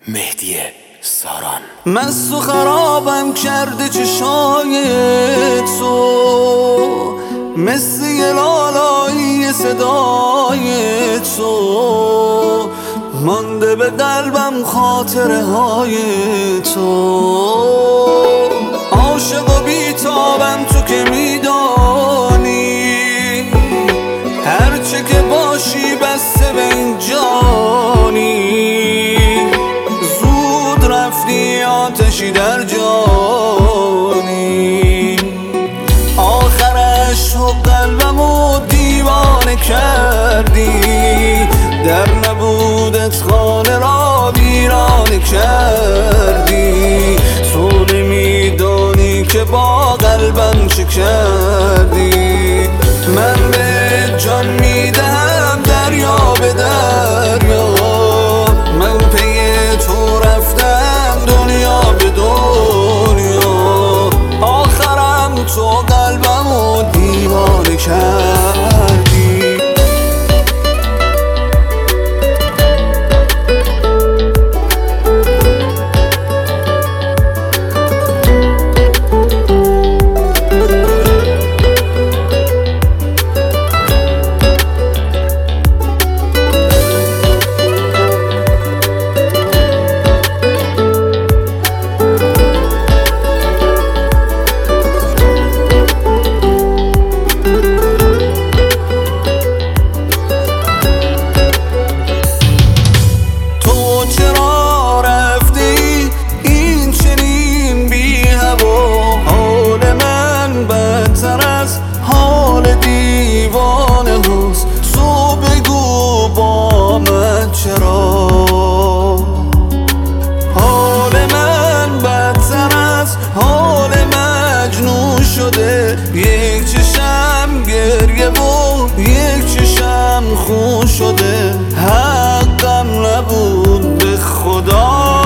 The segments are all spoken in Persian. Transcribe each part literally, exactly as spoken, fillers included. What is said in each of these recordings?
مهدی ساران. مست و خرابم کرده چشای تو، مثل یه لالایی صدای تو، مانده به قلبم خاطره های تو. عاشق و بیتابم تو که میدانی، هرچه که باشی بسته به این جانی. زود رفتی آتشی در جانی، آخرش تو قلبمو دیوانه کردی، در نبودت خانه را ویرانه کردی. تو نمیدانی که با قلبم چه کردی. من به جان میدهم دریا به دریا، من پی تو رفتم دنیا به دنیا. آخرم تو قلبمو دیوانه کردی. یک چشم گریه و یک چشم خون شده، حقم نبود به خدا.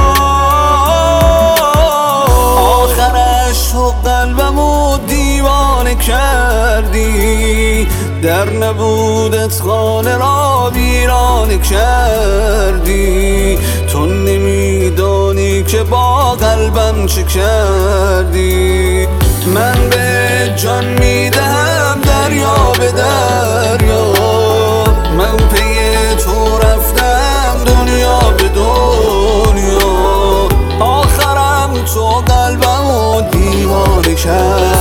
آخرش تو قلبمو دیوانه کردی، در نبودت خانه را ویرانه کردی. تو نمیدانی که با قلبم چه کردی. من به جان میدهم دریا به دریا، من پی تو رفتم دنیا به دنیا. آخرم تو قلبمو دیوانه کرد.